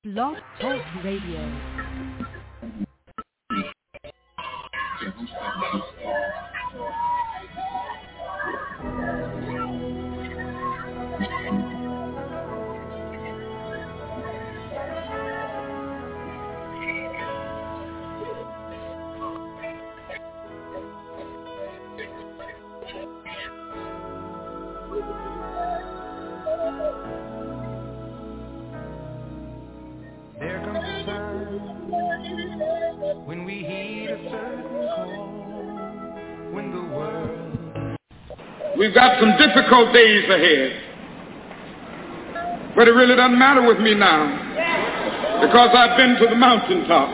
Blog Talk Radio. There comes a time when we heed a certain call, when the world... We've got some difficult days ahead, but it really doesn't matter with me now, because I've been to the mountaintop.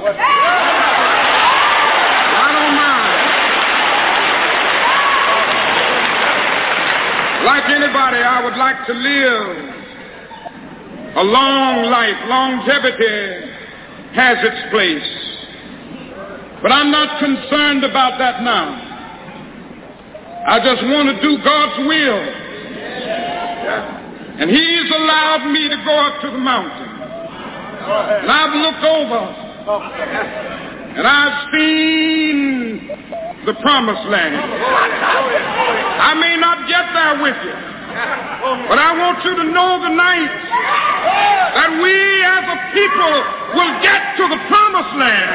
I don't mind. Like anybody, I would like to live a long life. Longevity has its place. But I'm not concerned about that now. I just want to do God's will. And He's allowed me to go up to the mountain. And I've looked over. And I've seen the promised land. I may not get there with you, but I want you to know tonight that we as a people will get to the promised land.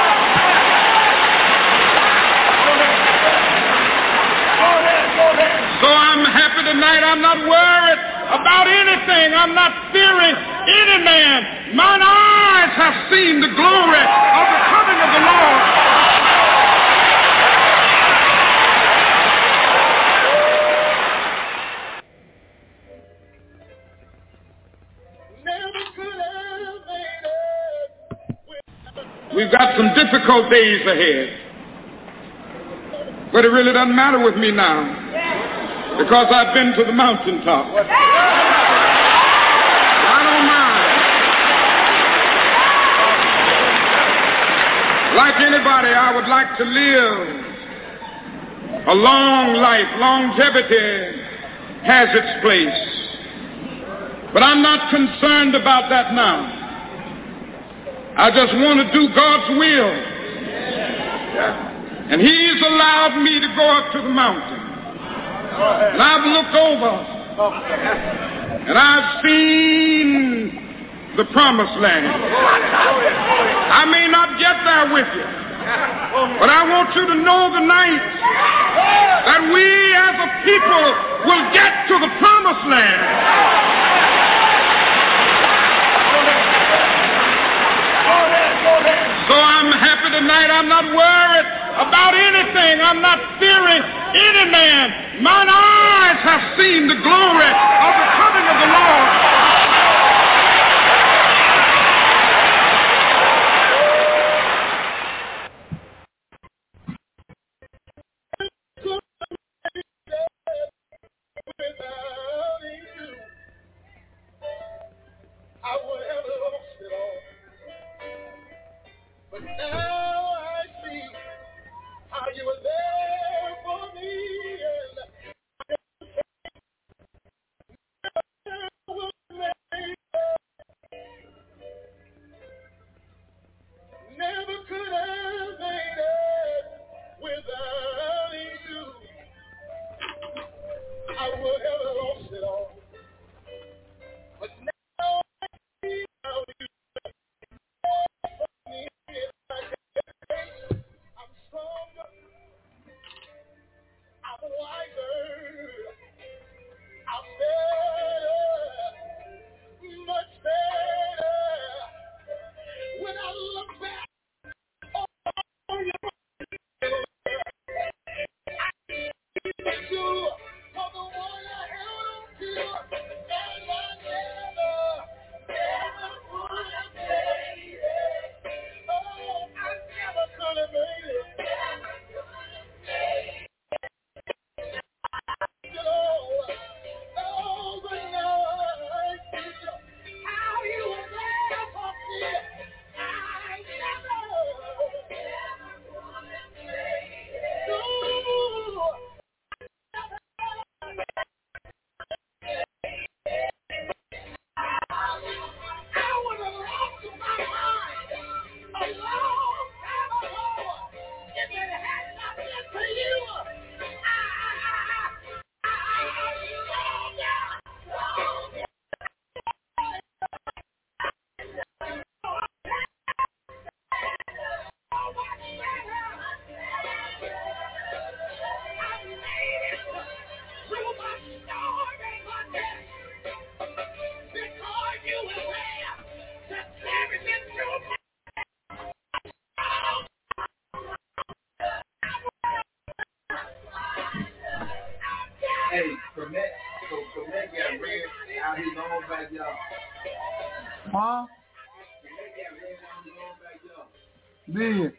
So I'm happy tonight. I'm not worried about anything. I'm not fearing any man. Mine eyes have seen the glory of the coming of the Lord. We've got some difficult days ahead, but it really doesn't matter with me now, because I've been to the mountaintop. I don't mind. Like anybody, I would like to live a long life. Longevity has its place, but I'm not concerned about that now. I just want to do God's will. And He's allowed me to go up to the mountain. And I've looked over. And I've seen the promised land. I may not get there with you, but I want you to know tonight that we as a people will get to the promised land. So I'm happy tonight. I'm not worried about anything. I'm not fearing any man. Mine eyes have seen the glory of the coming of the Lord. Huh? Did.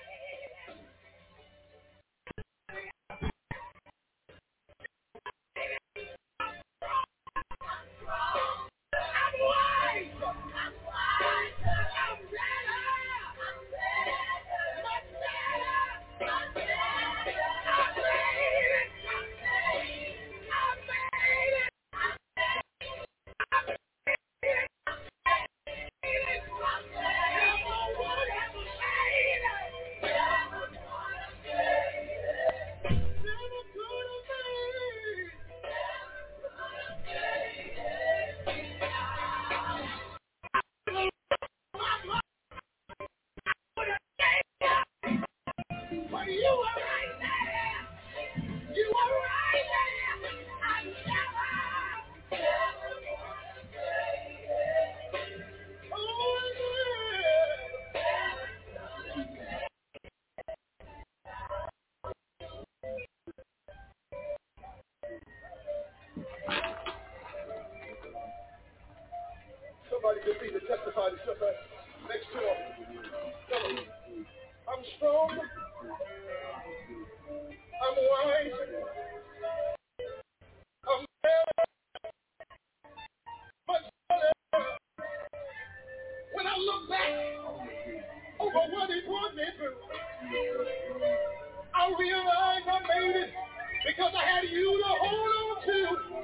Somebody just need to testify to somebody next to him. Tell him, I'm strong. I'm wise. I'm better. Much better. When I look back over what he brought me through, I realize I made it because I had you to hold on to.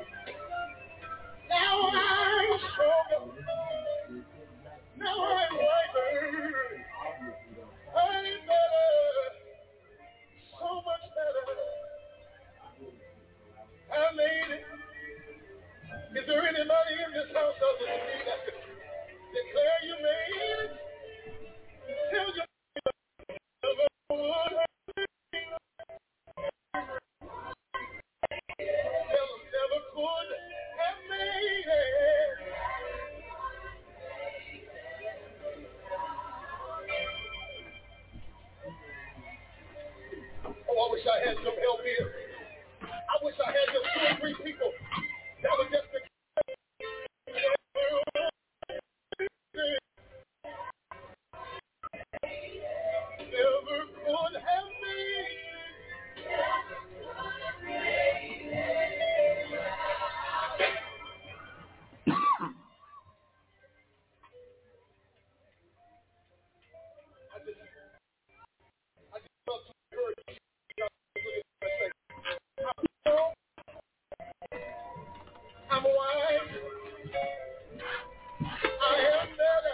Now I'm stronger. Now I'm wiser. I'm better. So much better. I made it. Is there anybody in this house other than me that can declare you made it? Tell your never would have never could have made it. Oh, I wish I had some help here. I wish I had just 2 or 3 people that would just never could have made I just love to encourage you. I'm wise. I am better.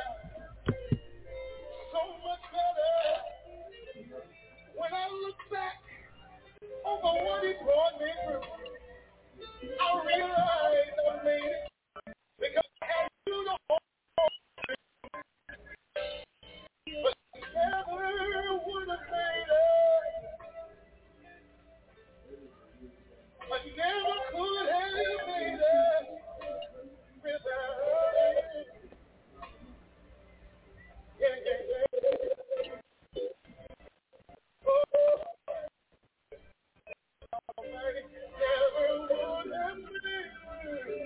So much better. When I look back over what he brought me through, I realize I made it because I had you to hold on to. But never would have made it. I never could have made it without it. Yeah, yeah, yeah. Oh, Almighty, never would have made it.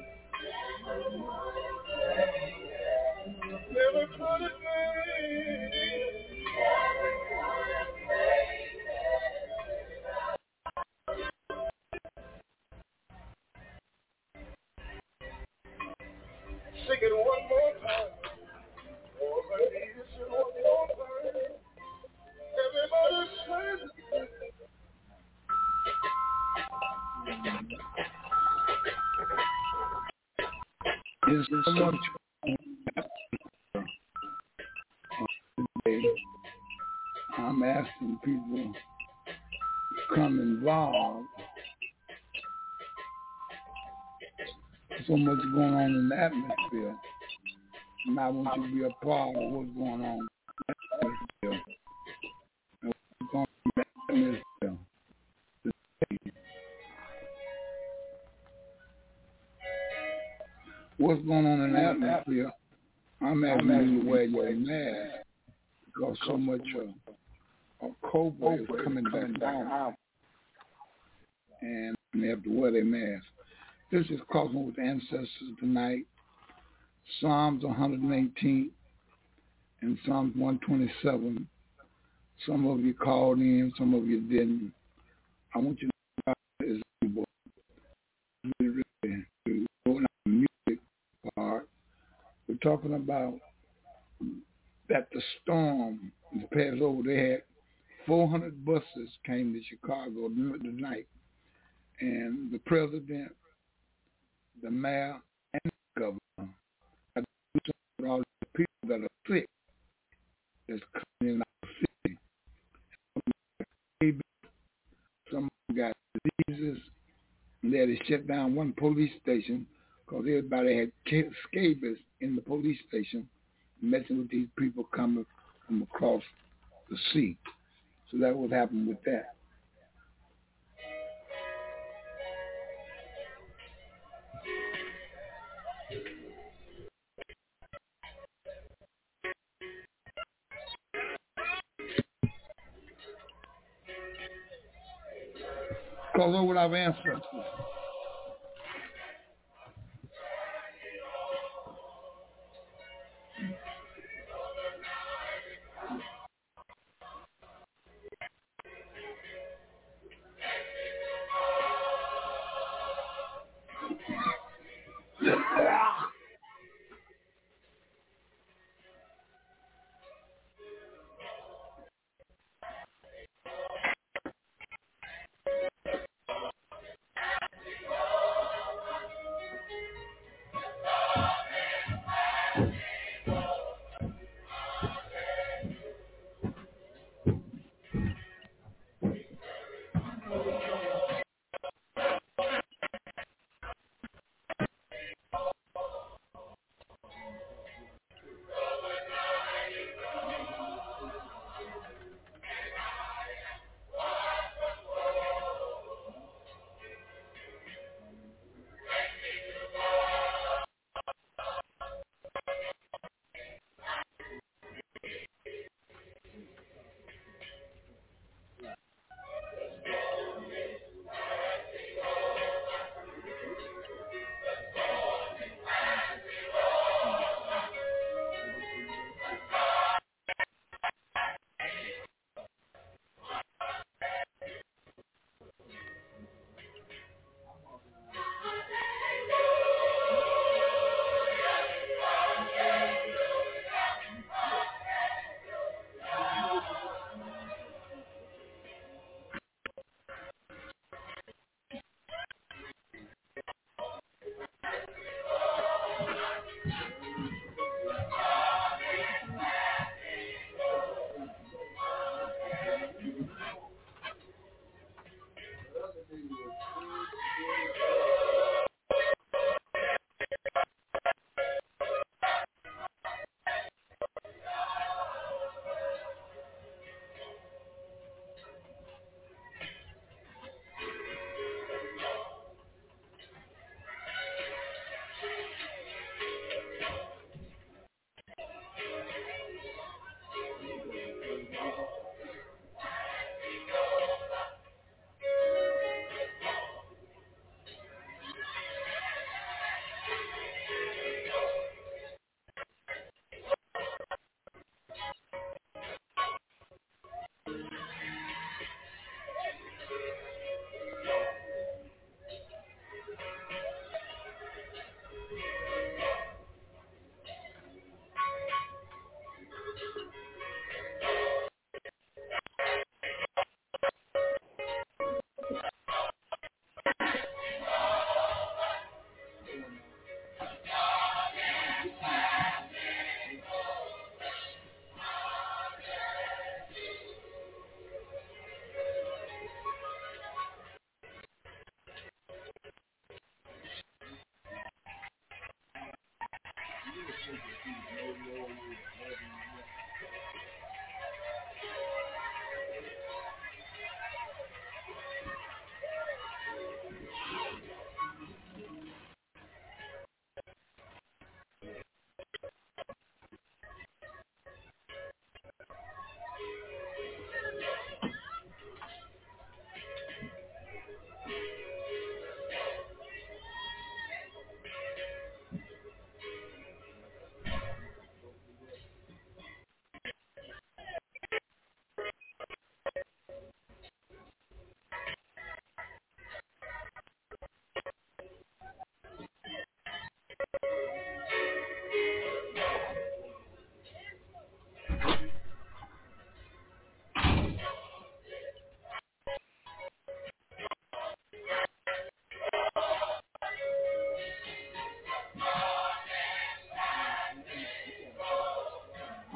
Never could have made it. Sing it one more time. Oh, baby, sing it one more time. Everybody sing. There's so much. I'm asking people to come involved. So much going on in the atmosphere. And I want you to be a part of what's going on in the atmosphere. And what's going on in the atmosphere. What's going on in the atmosphere? I'm asking you to wear your mask because so much of COVID is coming back down. and they have to wear their mask. This is Crossing with the Ancestors tonight. Psalms 118 and Psalms 127. Some of you called in, some of you didn't. I want you to know is really to go on the music part. We're talking about that the storm is passed over. They had 400 buses came to Chicago tonight, and the president, the mayor, and the governor had to do something with all the people that are sick that's coming in our city. Some got diseases, and they had to shut down one police station because everybody had scabies in the police station messing with these people coming from across the sea. So that would happen with that. Call over our ancestors.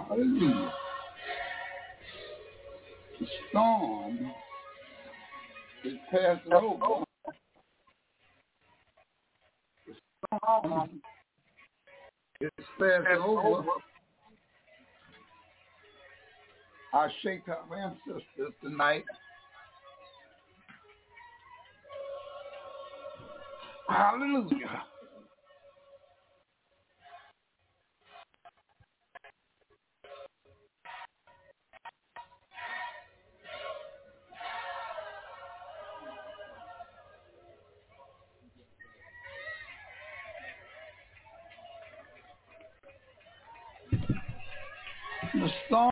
Hallelujah. The storm is passing over. The storm is passing over. I shake our ancestors tonight. Hallelujah. The storm,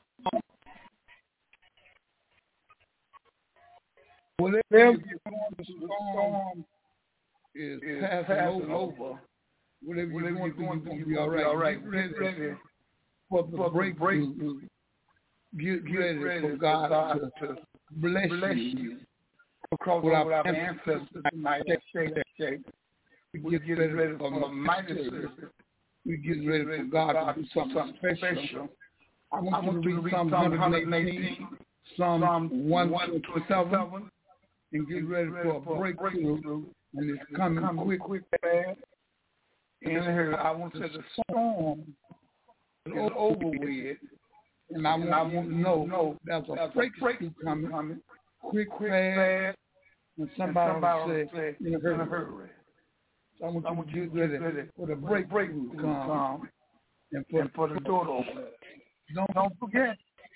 whatever you're going, the storm is passing over. Whatever you're going through, you're going to be all right. Get ready for the breakthrough. Get ready for God to bless you. Because of our ancestors tonight, we get ready for the mighty Savior. We get ready for God to do something special. I want you to read Psalm 118, Psalm 127, and get ready for a breakthrough. And it's coming quick, fast. And here, I want to say the storm is over with. And I want you to know there's a breakthrough coming, quick, fast. And somebody will say, in a hurry. So I want you to get ready for the breakthrough to come and for the door to open. Don't forget.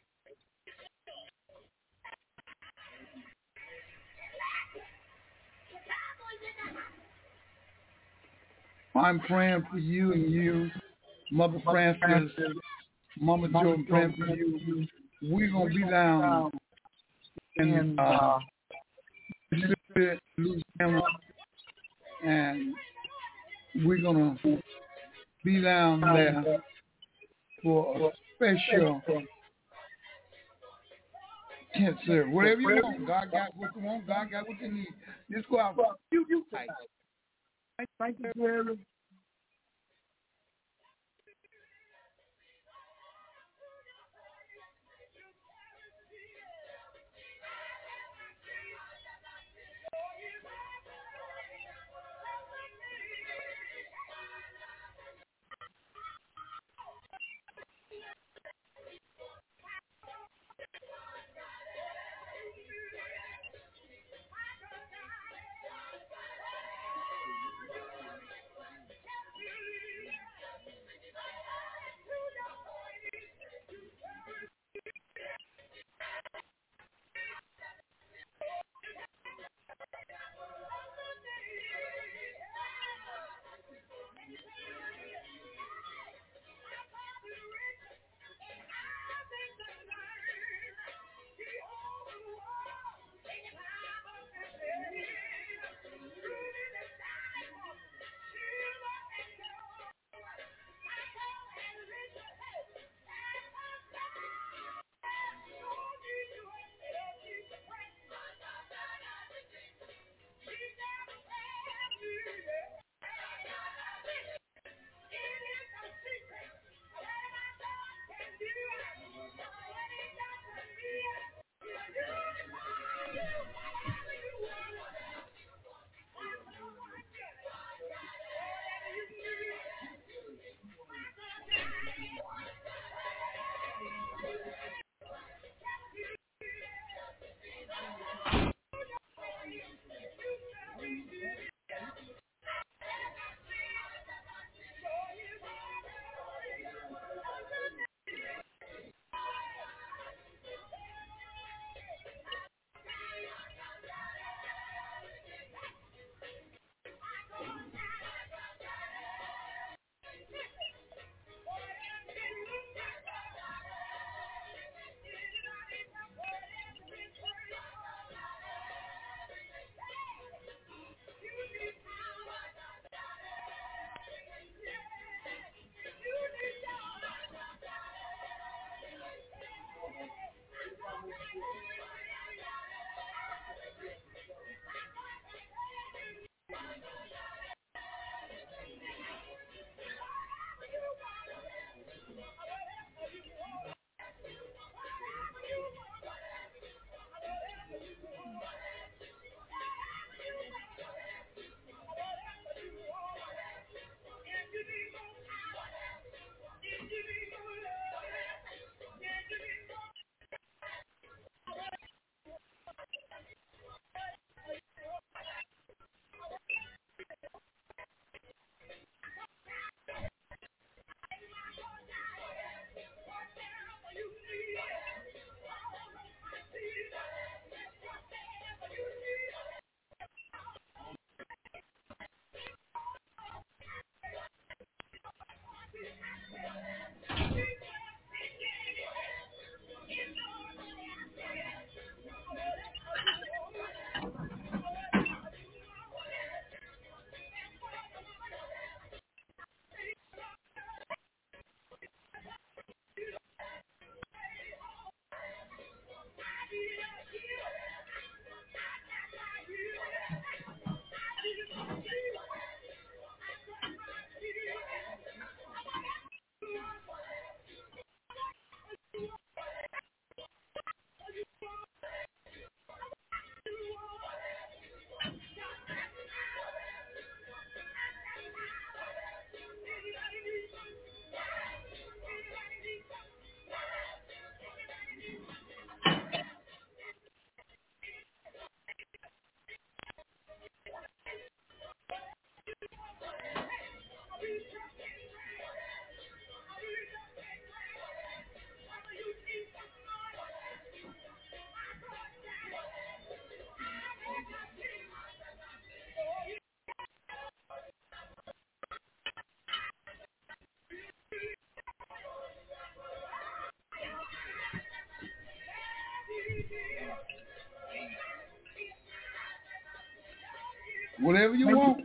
I'm praying for you and you, Mother Francis, Mama Joe, I'm praying for you. We're going to be down in Louisiana, and we're going to be down there for a special tent service. Whatever you want. God got what you want. God got what you need. Just go out. You tight. Thank you, Jerry. Whatever you want.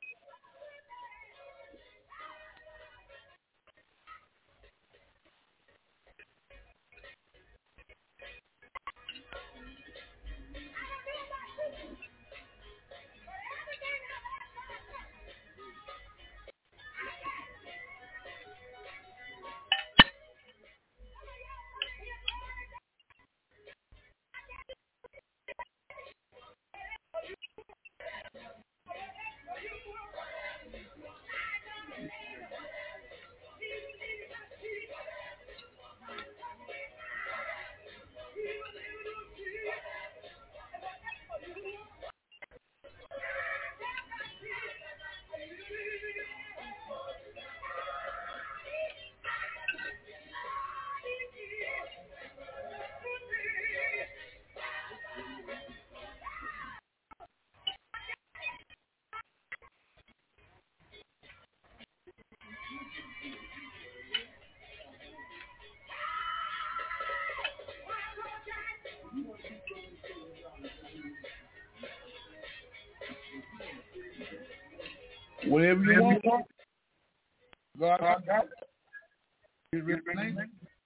Whatever you want. God got it. His name.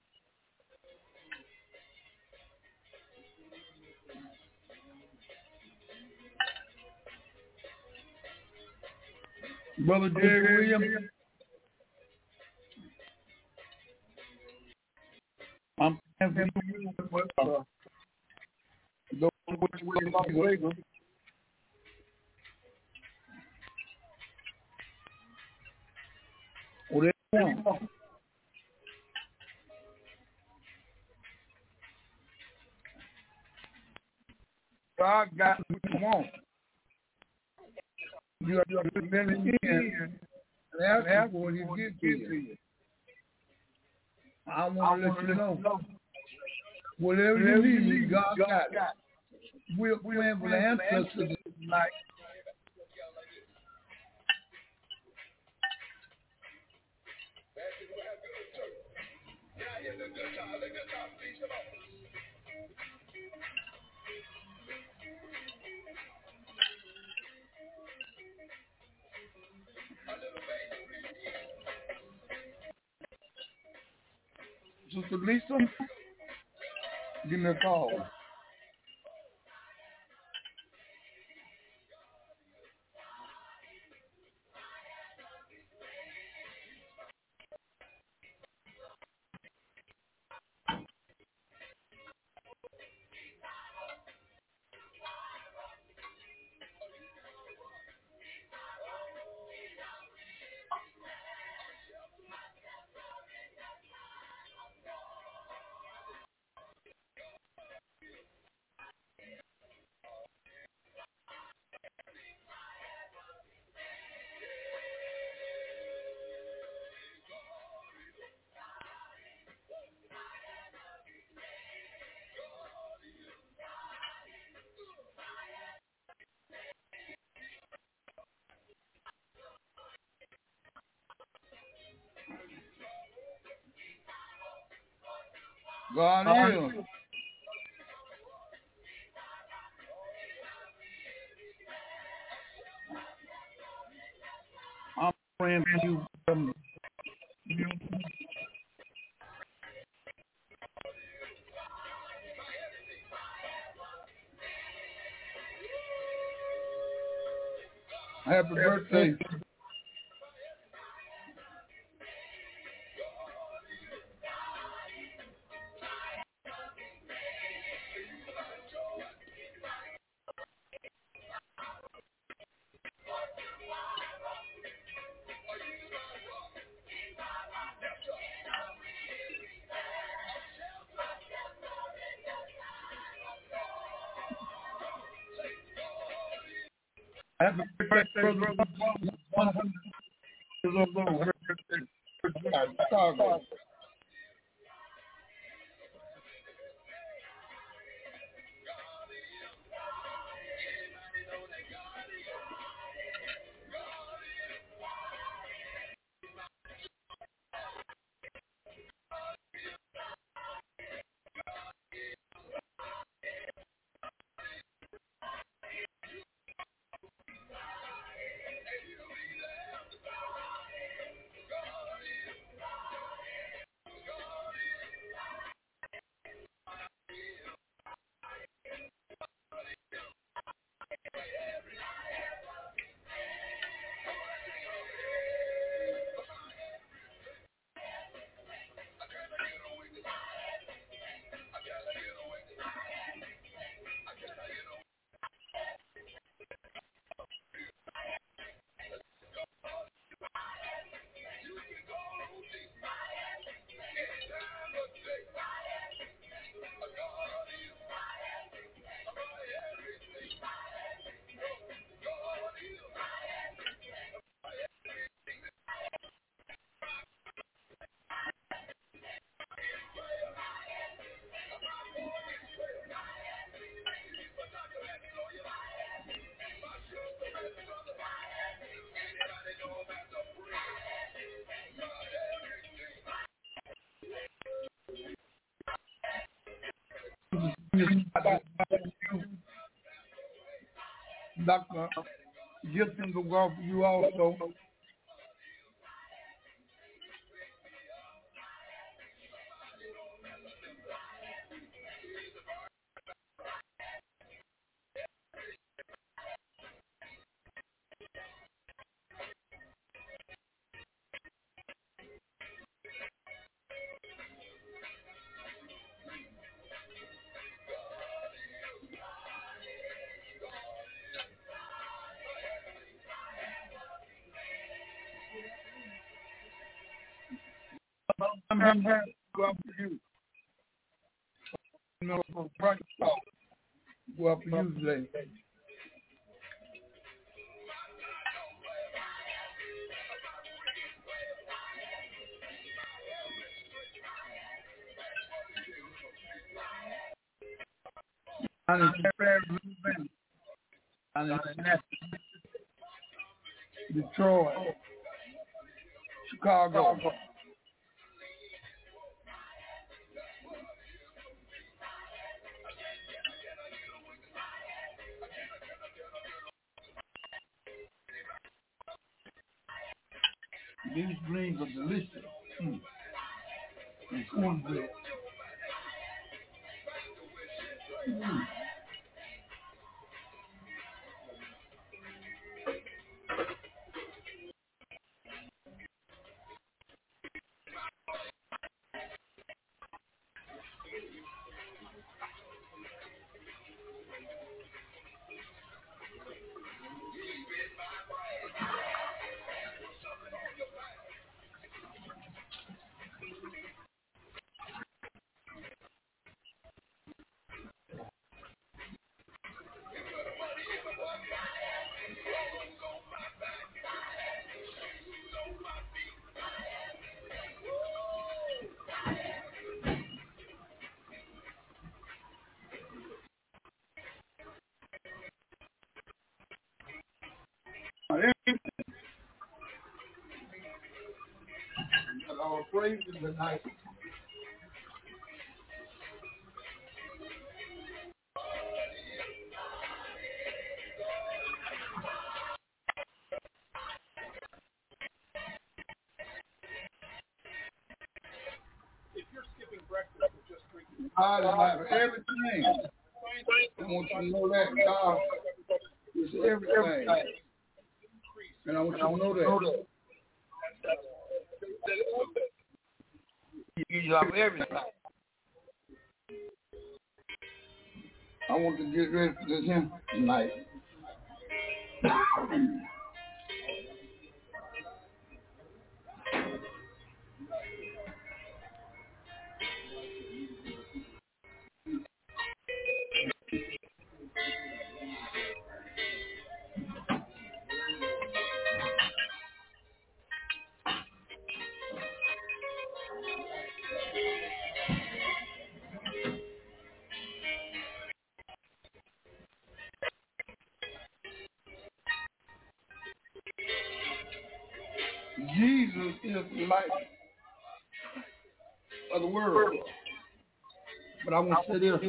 Brother Jerry Williams. I'm praying for you. Whatever you want. God got what you want. You have to put that in and ask for what he gives to you. I want to let you know. Whatever you need, God got it. We're praying for the ancestors tonight. Sister Lisa, give me a call. God is. I'm praying for you. Happy birthday. Happy birthday, brother. 100 years old. Chicago. Dr. Gibson will go for you also. I'm here to go up for you. Go up for you today. And Detroit, Chicago. These greens are delicious. And cornbread. Our praises tonight. If you're skipping breakfast, you're just drinking. God is everything. I want you to know that God is everything. And I want you to know that. You love everything. I want to get ready for this hymn tonight. Jesus is the light of the world. But I want to say this.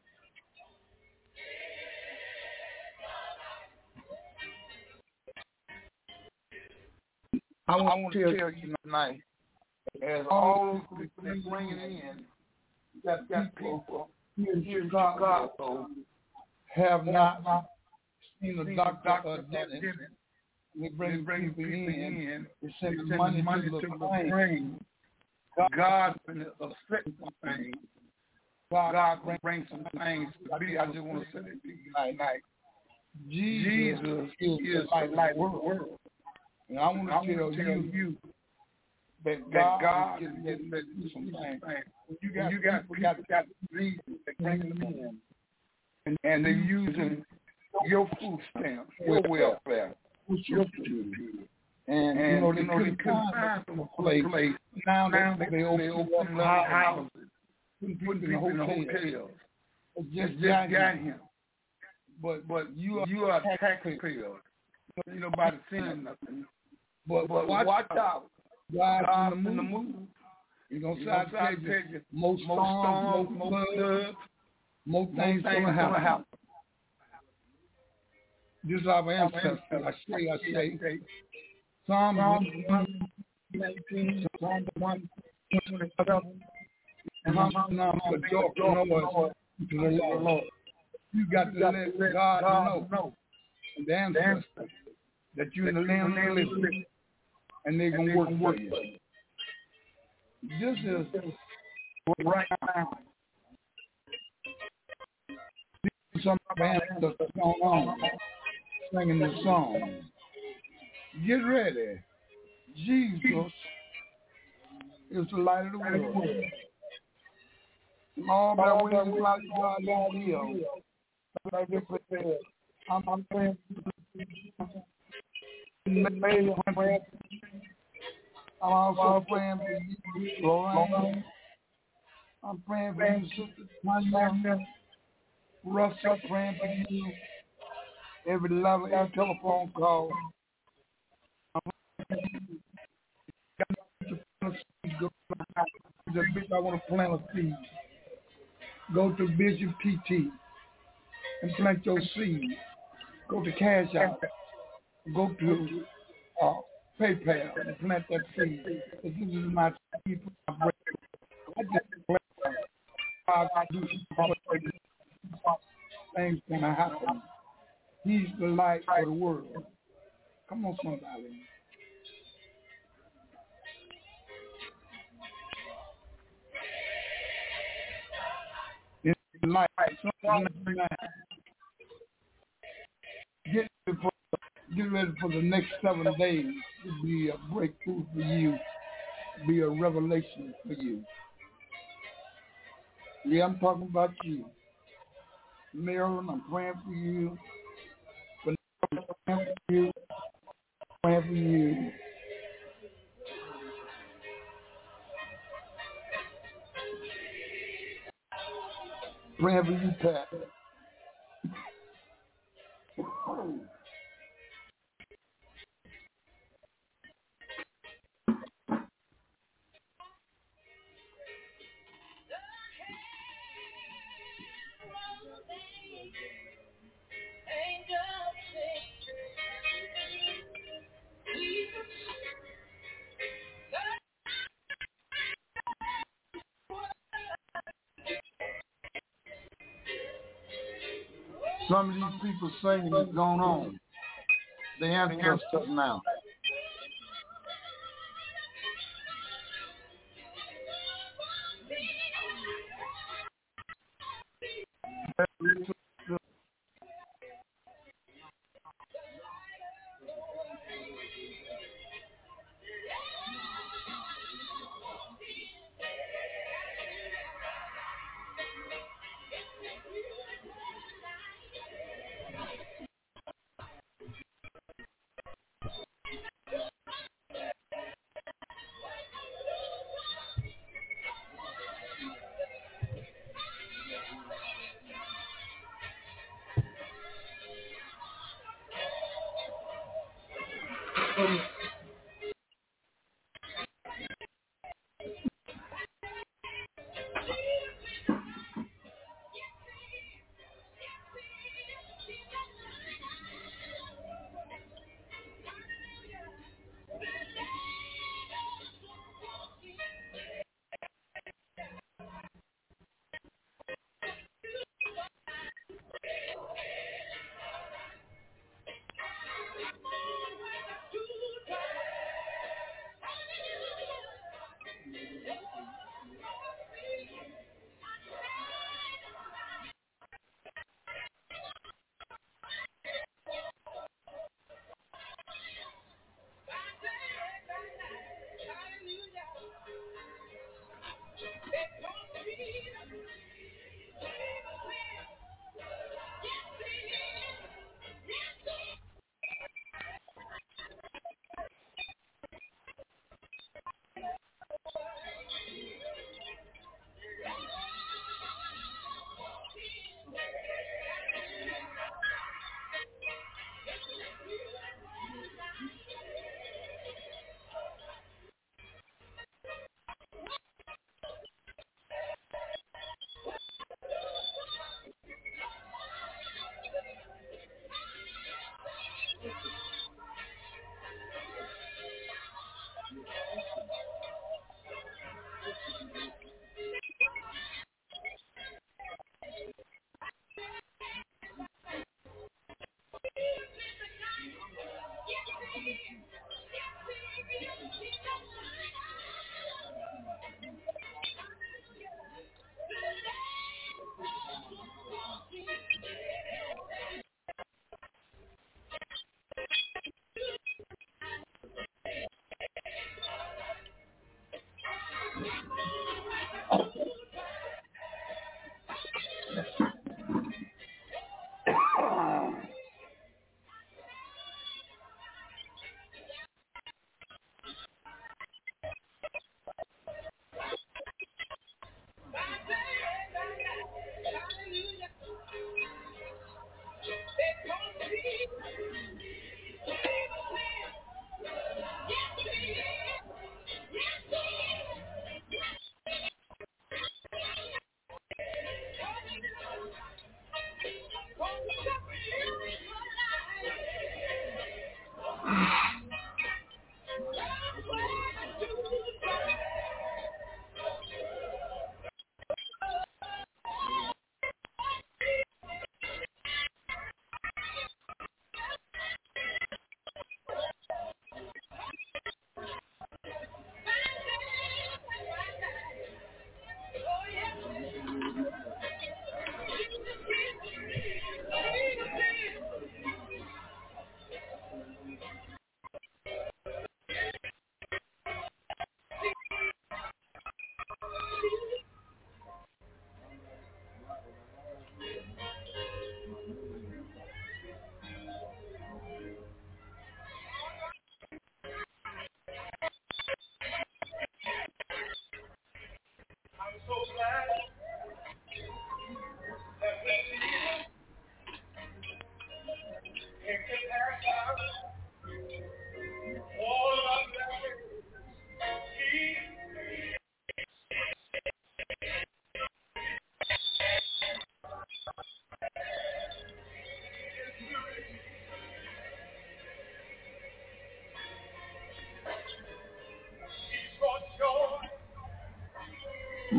I want to tell you tonight, as all the things bringing in, that people here in Chicago have not seen a doctor or dentist. We bring people in. We send money to the brain. God been affecting some things. God bring some things to be. I just want to say that to you tonight. Jesus is the light of the world. And I want to tell you that God is getting ready to do some things. You got diseases that bring them in. And they're using your food stamps, your welfare. And you know, they couldn't find some place. Now they open up houses, putting people in hotels. Just got him. But you are taxpayers. You know, by the sin nothing. But watch out. God's in the move. You're going to try to tell you, most storms, most floods. More things gonna happen. This is our ancestors. I say. Psalm 119, Psalm 127, and I'm the joy noise to the Lord. You got to let God know, the ancestors, that you're in the land of the living, and they're going to work for you. This is right now. Some bands that's going on, singing the song. Get ready. Jesus is the light of the world. All that way is like God don't heal. I'm praying. I'm also praying for you, Lorraine. I'm praying for you, Sister Tanya. Russell, praying for you. Every level, every telephone call. I want to plant a seed. Go to Bishop TT and plant your seed. Go to Cash App. Go to PayPal and plant that seed. This is my seed for my breakthrough. I just plant God do things gonna happen. He's the light for the world. Come on, somebody. Life. Get ready for the next 7 days to be a breakthrough for you, be a revelation for you. Yeah, I'm talking about you. Marilyn, I'm praying for you. I'm praying for you. Praying for you. Praying for you, Pat. Some of these people saying it's going on. They answer us now.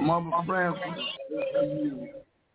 Mother Francis, you.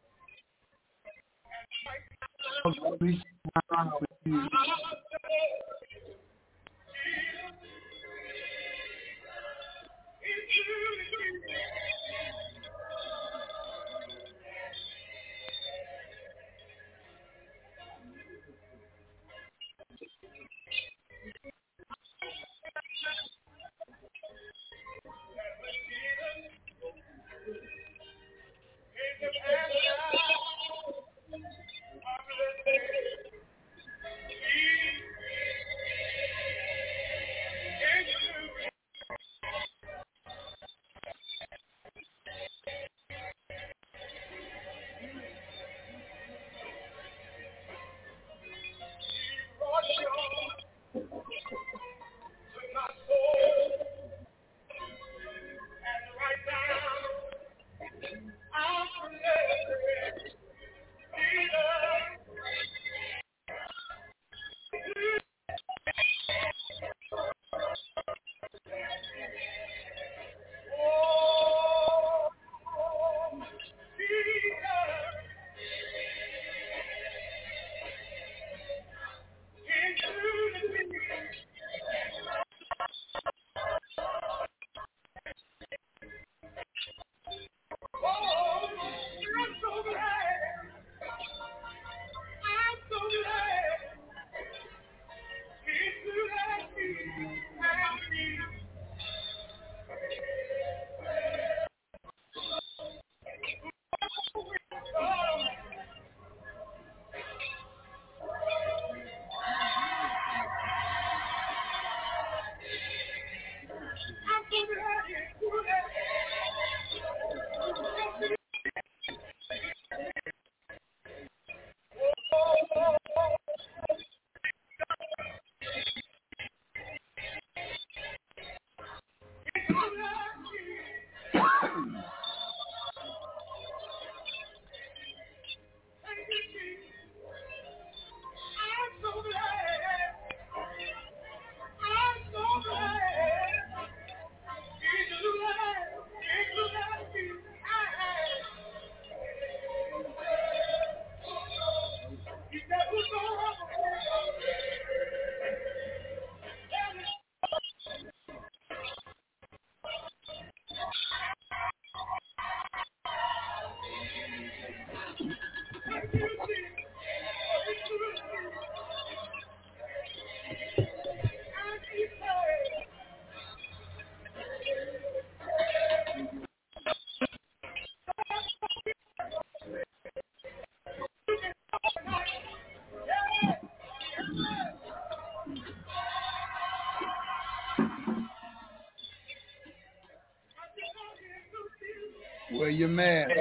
Wear your mask.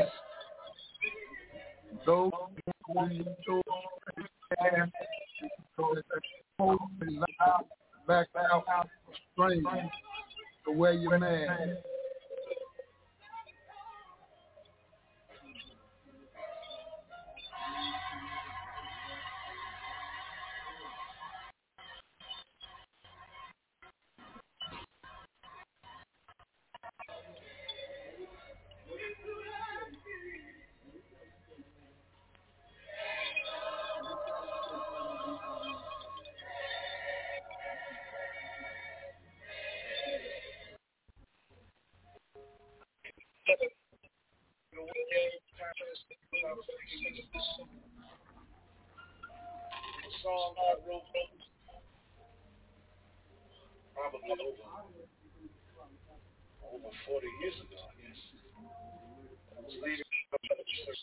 Those back out straight to wear your mask. Song I wrote probably over 40 years ago, I guess. I was leading a church.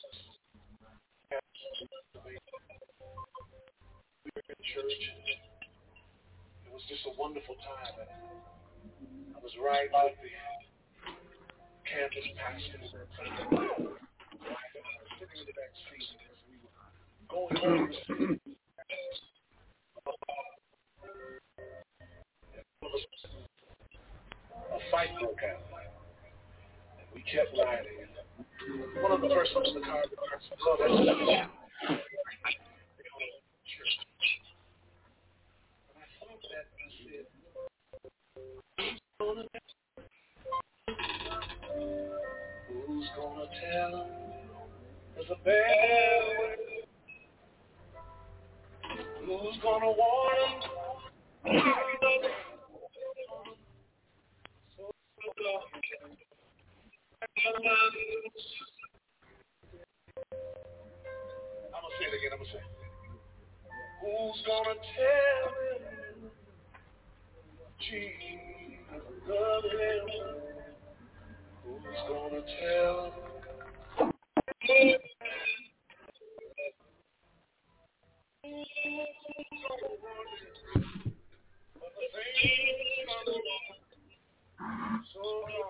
We were in church. It was just a wonderful time. And I was riding with the campus pastor. Sitting in the back seat as we were going over the city. A fight broke out. And we kept riding. One of the persons in the car said, "Oh, that's not church." And I thought that, and I said, "Who's There's a better way. Who's gonna warn them? I'm gonna say it again. Who's gonna tell him? Jesus loved him. Who's gonna tell him? So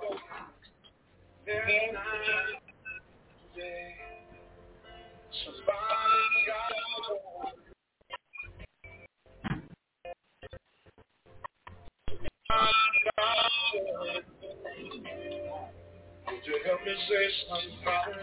there's night today. Somebody got would you help me say something?